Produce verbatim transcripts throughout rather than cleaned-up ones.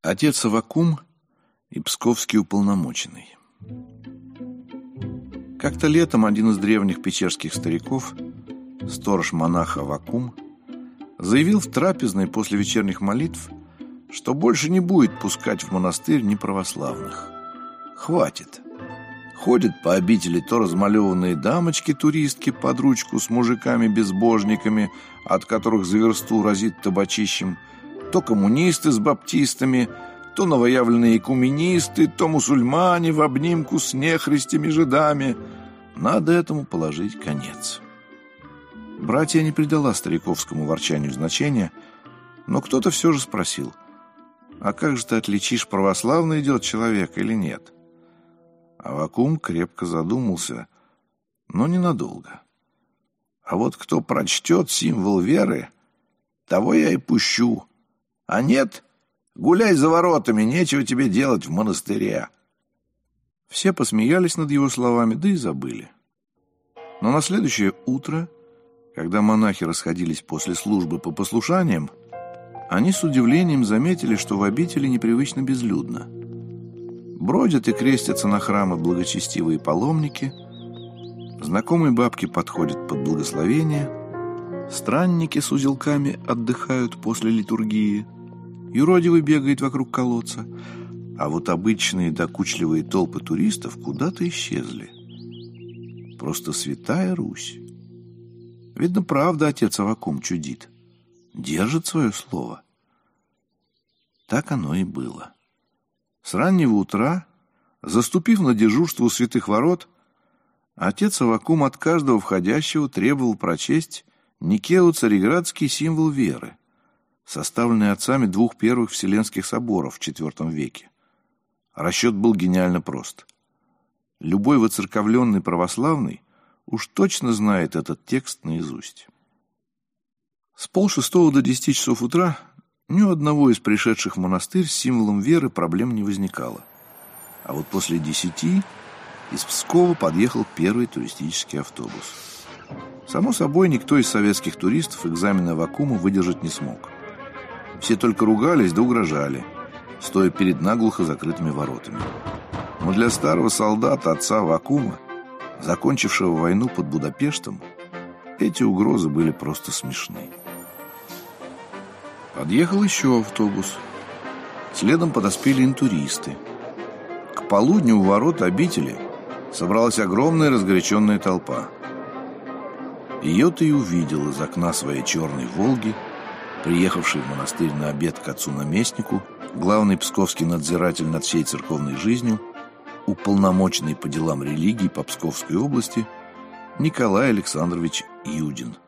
Отец Аввакум и псковский уполномоченный. Как-то летом один из древних печерских стариков, сторож-монах Аввакум, заявил в трапезной после вечерних молитв, что больше не будет пускать в монастырь неправославных. Хватит. Ходят по обители то размалеванные дамочки-туристки под ручку с мужиками-безбожниками, от которых за версту разит табачищем, то коммунисты с баптистами, то новоявленные экуменисты, то мусульмане в обнимку с нехристями жидами. Надо этому положить конец. Братья не придала стариковскому ворчанию значения, но кто-то все же спросил: «А как же ты отличишь, православный идет человек или нет?» Аввакум крепко задумался, но ненадолго. «А вот кто прочтет символ веры, того я и пущу. А нет, гуляй за воротами, нечего тебе делать в монастыре». Все посмеялись над его словами, да и забыли. Но на следующее утро, когда монахи расходились после службы по послушаниям, они с удивлением заметили, что в обители непривычно безлюдно. Бродят и крестятся на храмы благочестивые паломники, знакомые бабки подходят под благословение, странники с узелками отдыхают после литургии, юродивый бегает вокруг колодца, а вот обычные докучливые толпы туристов куда-то исчезли. Просто святая Русь. Видно, правда отец Аввакум чудит, держит свое слово. Так оно и было. С раннего утра, заступив на дежурство у святых ворот, отец Аввакум от каждого входящего требовал прочесть Никео-Цареградский символ веры, составленный отцами двух первых Вселенских соборов в четвёртом веке. Расчет был гениально прост. Любой воцерковленный православный уж точно знает этот текст наизусть. С полшестого до десяти часов утра ни у одного из пришедших в монастырь с символом веры проблем не возникало. А вот после десяти из Пскова подъехал первый туристический автобус. Само собой, никто из советских туристов экзамен Аввакума выдержать не смог. Все только ругались да угрожали, стоя перед наглухо закрытыми воротами. Но для старого солдата, отца Аввакума, закончившего войну под Будапештом, эти угрозы были просто смешны. Подъехал еще автобус. Следом подоспели интуристы. К полудню у ворот обители собралась огромная разгоряченная толпа. Ее ты и увидел из окна своей черной «Волги», приехавший в монастырь на обед к отцу-наместнику, главный псковский надзиратель над всей церковной жизнью, уполномоченный по делам религии по Псковской области Николай Александрович Юдин.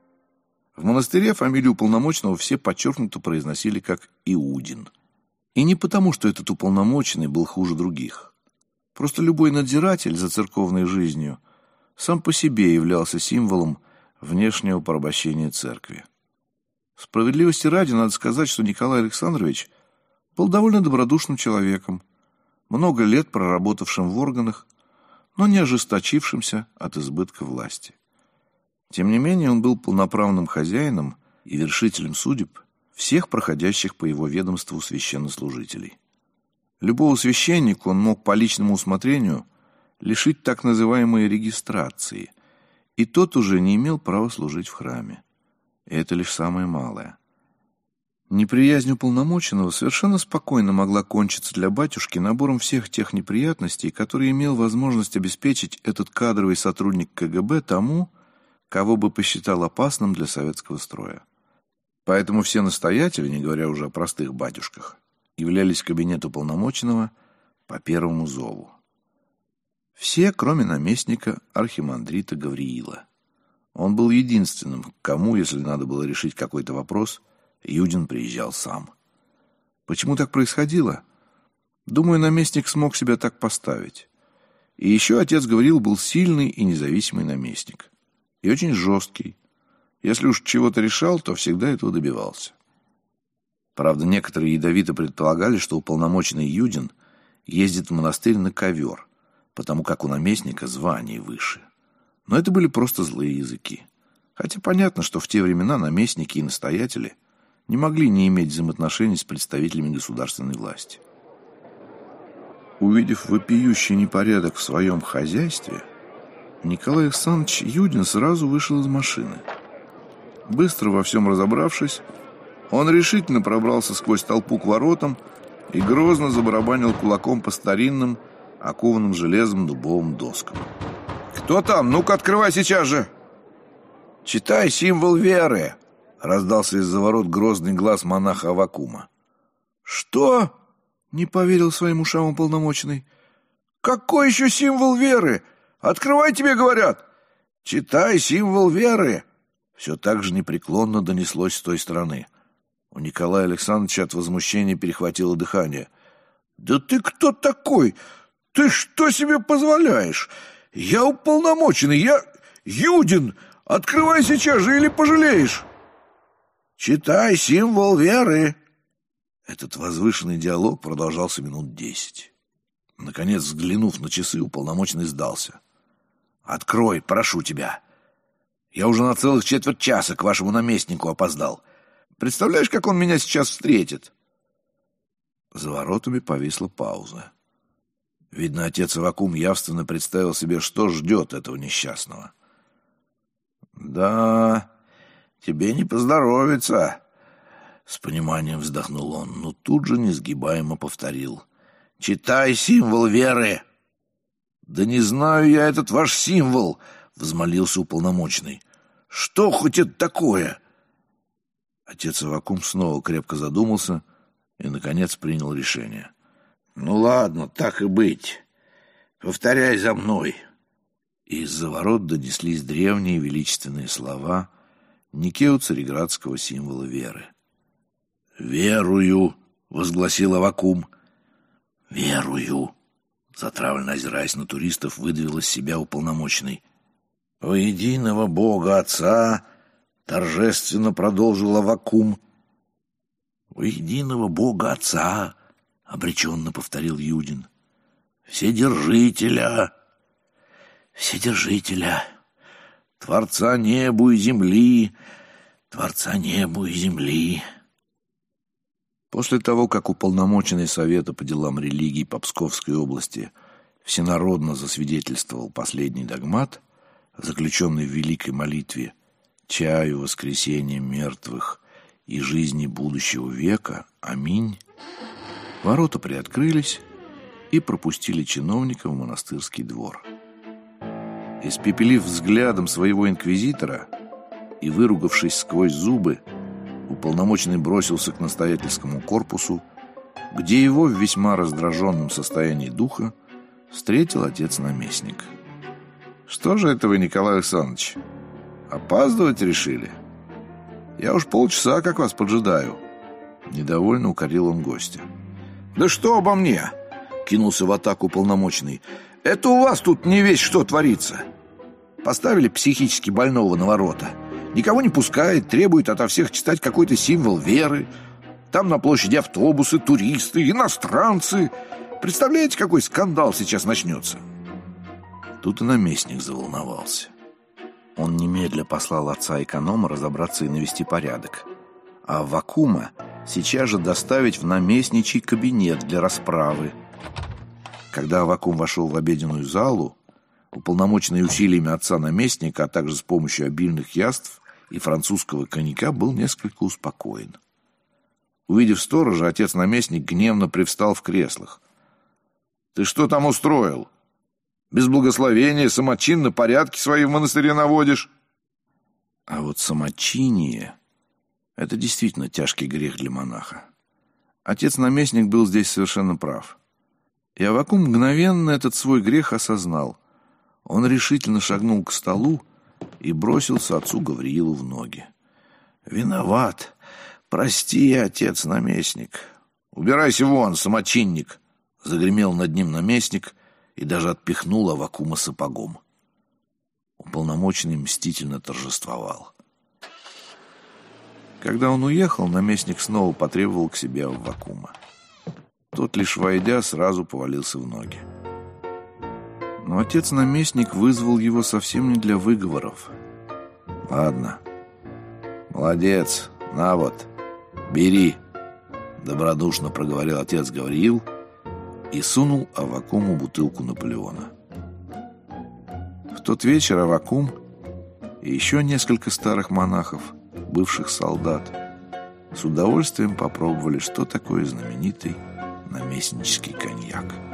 В монастыре фамилию уполномоченного все подчеркнуто произносили как Иудин. И не потому, что этот уполномоченный был хуже других. Просто любой надзиратель за церковной жизнью сам по себе являлся символом внешнего порабощения церкви. Справедливости ради надо сказать, что Николай Александрович был довольно добродушным человеком, много лет проработавшим в органах, но не ожесточившимся от избытка власти. Тем не менее, он был полноправным хозяином и вершителем судеб всех проходящих по его ведомству священнослужителей. Любого священника он мог по личному усмотрению лишить так называемой регистрации, и тот уже не имел права служить в храме. И это лишь самое малое. Неприязнь уполномоченного совершенно спокойно могла кончиться для батюшки набором всех тех неприятностей, которые имел возможность обеспечить этот кадровый сотрудник ка гэ бэ тому, кого бы посчитал опасным для советского строя. Поэтому все настоятели, не говоря уже о простых батюшках, являлись в кабинет уполномоченного по первому зову. Все, кроме наместника архимандрита Гавриила. Он был единственным, к кому, если надо было решить какой-то вопрос, Юдин приезжал сам. Почему так происходило? Думаю, наместник смог себя так поставить. И еще отец Гавриил был сильный и независимый наместник. И очень жесткий. Если уж чего-то решал, то всегда этого добивался. Правда, некоторые ядовито предполагали, что уполномоченный Юдин ездит в монастырь на ковер, потому как у наместника звание выше. Но это были просто злые языки. Хотя понятно, что в те времена наместники и настоятели не могли не иметь взаимоотношений с представителями государственной власти. Увидев вопиющий непорядок в своем хозяйстве, Николай Александрович Юдин сразу вышел из машины. Быстро во всем разобравшись, он решительно пробрался сквозь толпу к воротам и грозно забарабанил кулаком по старинным, окованным железом дубовым доскам. «Кто там? Ну-ка, открывай сейчас же!» «Читай символ веры!» — раздался из-за ворот грозный глаз монаха Аввакума. «Что?» — не поверил своим ушам уполномоченный. «Какой еще символ веры? Открывай, тебе говорят!» «Читай символ веры!» Все так же непреклонно донеслось с той стороны. У Николая Александровича от возмущения перехватило дыхание. «Да ты кто такой? Ты что себе позволяешь? Я уполномоченный, я Юдин! Открывай сейчас же или пожалеешь!» «Читай символ веры!» Этот возвышенный диалог продолжался минут десять. Наконец, взглянув на часы, уполномоченный сдался. «Открой, прошу тебя! Я уже на целых четверть часа к вашему наместнику опоздал. Представляешь, как он меня сейчас встретит?» За воротами повисла пауза. Видно, отец Аввакум явственно представил себе, что ждет этого несчастного. «Да, тебе не поздоровится», — с пониманием вздохнул он, но тут же несгибаемо повторил. «Читай символ веры!» «Да не знаю я этот ваш символ», — взмолился уполномоченный. «Что хоть это такое?» Отец Аввакум снова крепко задумался и, наконец, принял решение. «Ну ладно, так и быть. Повторяй за мной». Из-за ворот донеслись древние величественные слова Никео цареградского символа веры. «Верую», — возгласил Аввакум. «Верую», — затравленно озираясь на туристов, выдавил из себя уполномоченный. «Во единого Бога Отца», — торжественно продолжил Аввакум. «Во единого Бога Отца», — обреченно повторил Юдин. «Вседержителя, Вседержителя, Творца небу и земли, Творца небу и земли». После того, как уполномоченный Совета по делам религий по Псковской области всенародно засвидетельствовал последний догмат, заключенный в великой молитве «Чаю воскресения мертвых и жизни будущего века. Аминь», ворота приоткрылись и пропустили чиновника в монастырский двор. Испепелив взглядом своего инквизитора и выругавшись сквозь зубы, уполномоченный бросился к настоятельскому корпусу, где его в весьма раздраженном состоянии духа встретил отец-наместник. «Что же это вы, Николай Александрович, опаздывать решили? Я уж полчаса как вас поджидаю». Недовольно укорил он гостя. «Да что обо мне?» — кинулся в атаку уполномоченный. «Это у вас тут не весь что творится. Поставили психически больного на ворота. Никого не пускает, требует ото всех читать какой-то символ веры. Там на площади автобусы, туристы, иностранцы. Представляете, какой скандал сейчас начнется?» Тут и наместник заволновался. Он немедля послал отца-эконома разобраться и навести порядок, а Аввакума сейчас же доставить в наместничий кабинет для расправы. Когда Аввакум вошел в обеденную залу, уполномоченный усилиями отца-наместника, а также с помощью обильных яств и французского коньяка, был несколько успокоен. Увидев сторожа, отец-наместник гневно привстал в креслах. «Ты что там устроил? Без благословения самочинно порядки свои в монастыре наводишь?» А вот самочиние — это действительно тяжкий грех для монаха. Отец-наместник был здесь совершенно прав. И Аввакум мгновенно этот свой грех осознал. Он решительно шагнул к столу и бросился отцу Гавриилу в ноги. «Виноват. Прости, отец-наместник». «Убирайся вон, самочинник!» — загремел над ним наместник и даже отпихнул Аввакума сапогом. Уполномоченный мстительно торжествовал. Когда он уехал, наместник снова потребовал к себе Аввакума. Тот, лишь войдя, сразу повалился в ноги. Но отец-наместник вызвал его совсем не для выговоров. «Ладно, молодец, на вот, «Бери», — добродушно проговорил отец Гавриил и сунул Аввакуму бутылку Наполеона. В тот вечер Аввакум и еще несколько старых монахов, бывших солдат, с удовольствием попробовали, что такое знаменитый наместнический коньяк.